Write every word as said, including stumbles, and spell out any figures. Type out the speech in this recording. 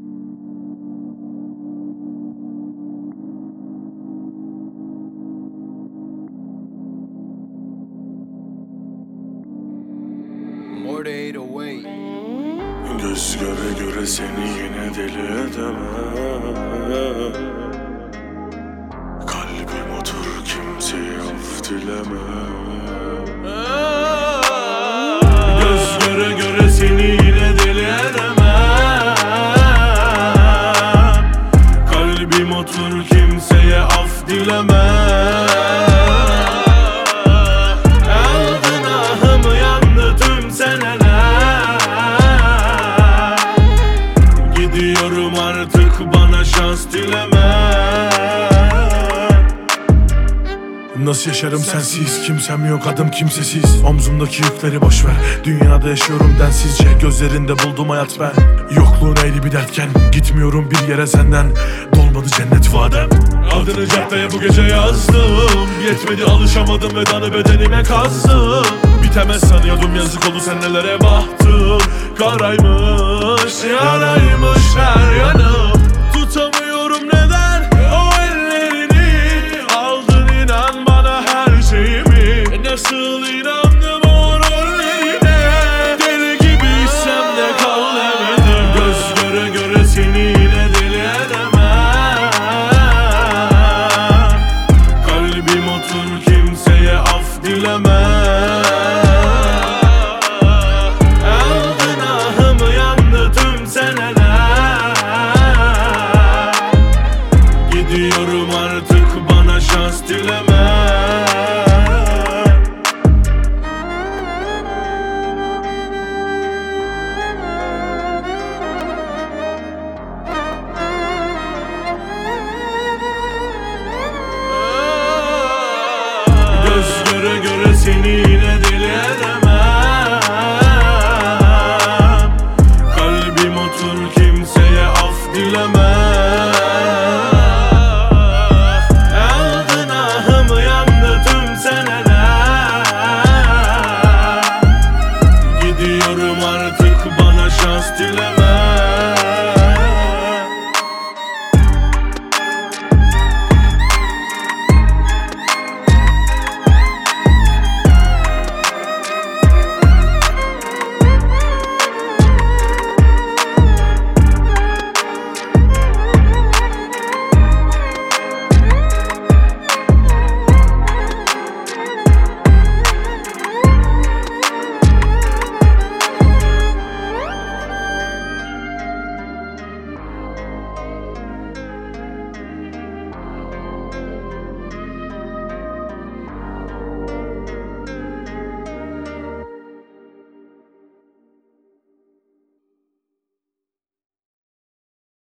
Göz göre göre seni yine deli edemem. Kalbim otur kimseye af dilemem. Göz göre göre seni yine deli edemem. Kalbim otur kimseye af dilemem. Aldın ahımı yandı tüm seneler. Gidiyorum artık bana şans dileme. Nasıl yaşarım sensiz, kimsem yok adım kimsesiz. Omzumdaki yükleri boşver, dünyada yaşıyorum densizce. Gözlerinde buldum hayat ben, yokluğun eğri bir dertken. Gitmiyorum bir yere senden, dolmadı cennet vadem. Adını caddeye bu gece yazdım, yetmedi alışamadım ve danı bedenime kazdım. Bitemez sanıyordum yazık oldu sen nelere baktım. Karaymış yaraymış her yanım. Tutamıyorum neden o ellerini, aldın inan bana her şeyimi. Nasıl inandım o rollerine, deli gibiysem de kal demedim. Göz göre göre seni yine deli edemem. Kalbim otur kimseye af dilemem. Gidiyorum artık bana şans dileme. Göz göre göre seni yine deli edemem. Kalbim otur ki